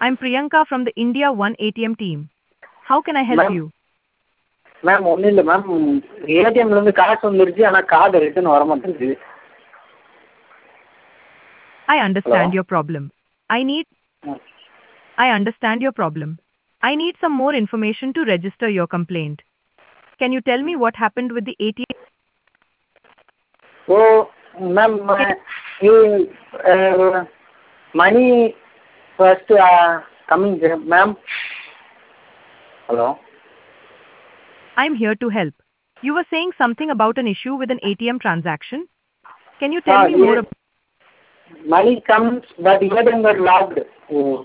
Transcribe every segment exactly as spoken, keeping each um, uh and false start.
I'm Priyanka from the India One A T M team. How can I help ma'am you? Ma'am ஒன்றும் இல்லை ma'am ஏடிஎம்லேருந்து காசு வந்துருச்சு ஆனால் card return வர மாட்டேங்குது. I understand Hello? your problem. I need ம். I understand your problem. I need some more information to register your complaint. Can you tell me what happened with the A T M? Oh ma'am you uh, money first uh, coming ma'am. Hello? I'm here to help. You were saying something about an issue with an A T M transaction. Can you tell Ah, me more yes. about Money comes but A T M got locked. Oh.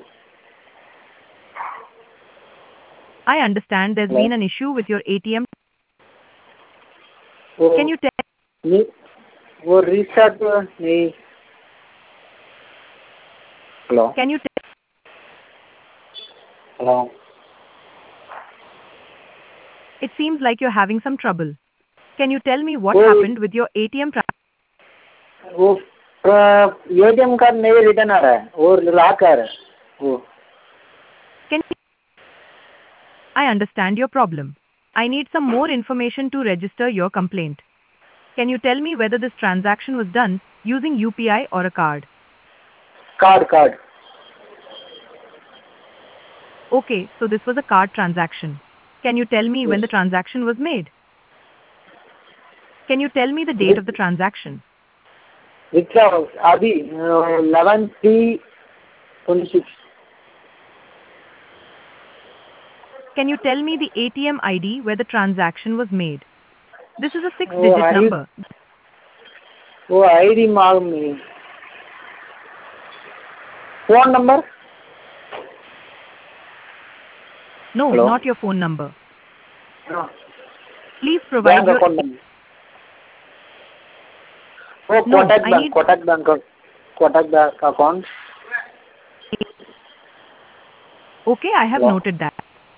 I understand there's Hello? been an issue with your A T M. Oh. Can you tell नहीं वो restart नहीं. Hello Can you tell hello It seems like you're having some trouble. Can you tell me what वो happened with your A T M transaction? वो ATM card नहीं return आ रहा है, वो लॉक आ रहा है वो. Can I understand your problem. I need some more information to register your complaint. Can you tell me whether this transaction was done using U P I or a card? Card card Okay, so this was a card transaction. Can you tell me when the transaction was made? Can you tell me the date of the transaction? वित्रा अभी eleven three twenty six. Can you tell me the A T M I D where the transaction was made? This is a six वो digit I number. वो ID मालूम नहीं. Phone number. No, hello not your phone number. Please provide bank your account number. वो No, Kotak I bank need Kotak bank Kotak bank अकाउंट. Okay, I have hello noted that.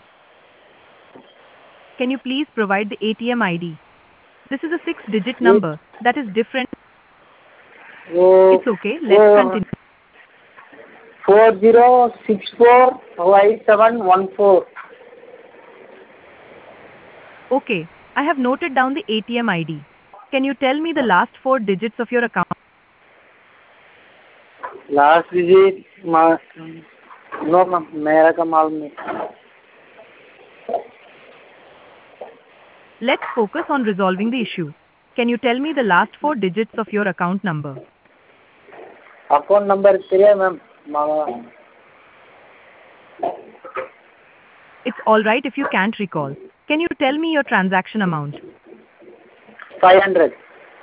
Can you please provide the A T M I D? This is a six digit ये number that is different. वो It's okay, वो let's continue. Four zero six four five seven one four. Okay, I have noted down the A T M I D. Can you tell me the last four digits of your account? Last digit no ma'am मेरा का मालूम नहीं. Let's focus on resolving the issue. Can you tell me the last four digits of your account number? Account number தெரியாது ma'am. It's alright if you can't recall. Can you tell me your transaction amount? Five hundred.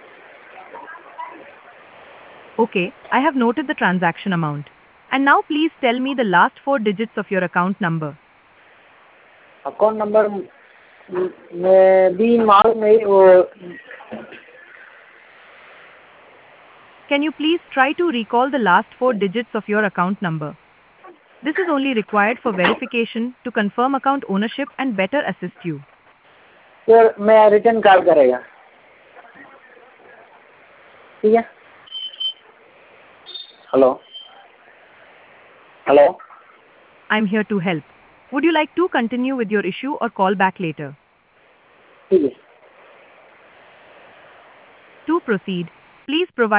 Okay, I have noted the transaction amount. And now please tell me the last four digits of your account number. Account number में भी मालूम नहीं वो. Can you please try to recall the last four digits of your account number? This is only required for verification to confirm account ownership and better assist you. फिर मैं return call करेगा. ठीक है. Hello hello I'm here to help. Would you like to continue with your issue or call back later? ठीक है. To proceed, please provide